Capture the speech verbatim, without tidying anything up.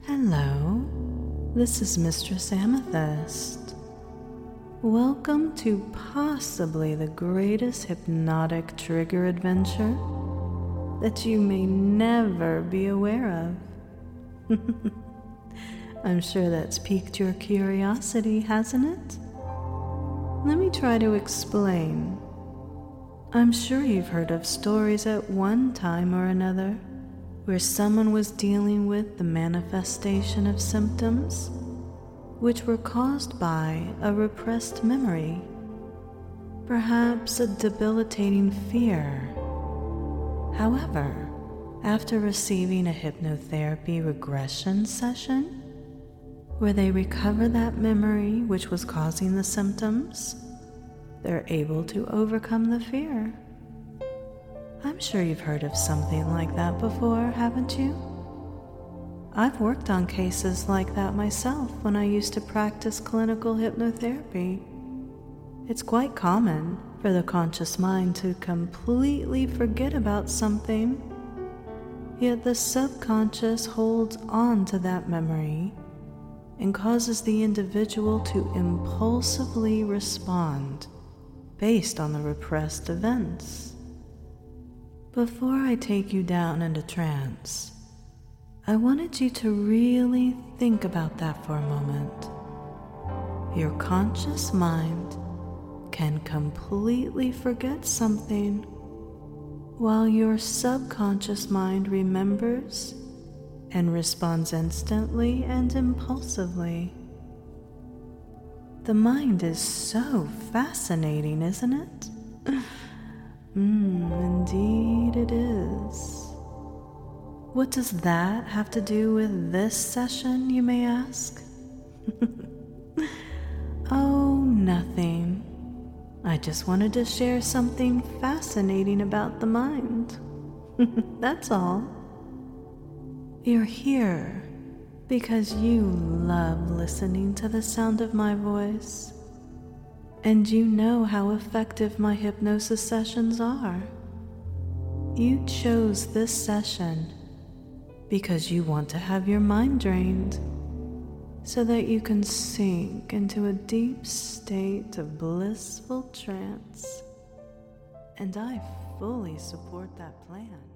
Hello, this is Mistress Amethyst. Welcome to possibly the greatest hypnotic trigger adventure that you may never be aware of. I'm sure that's piqued your curiosity, hasn't it? Let me try to explain. I'm sure you've heard of stories at one time or another where someone was dealing with the manifestation of symptoms which were caused by a repressed memory, perhaps a debilitating fear. However, after receiving a hypnotherapy regression session, where they recover that memory which was causing the symptoms, they're able to overcome the fear. I'm sure you've heard of something like that before, haven't you? I've worked on cases like that myself when I used to practice clinical hypnotherapy. It's quite common for the conscious mind to completely forget about something, yet the subconscious holds on to that memory and causes the individual to impulsively respond based on the repressed events. Before I take you down into trance, I wanted you to really think about that for a moment. Your conscious mind can completely forget something, while your subconscious mind remembers and responds instantly and impulsively. The mind is so fascinating, isn't it? Mm, indeed it is. What does that have to do with this session, you may ask? Oh, nothing. I just wanted to share something fascinating about the mind. That's all. You're here because you love listening to the sound of my voice. And you know how effective my hypnosis sessions are. You chose this session because you want to have your mind drained so that you can sink into a deep state of blissful trance. And I fully support that plan.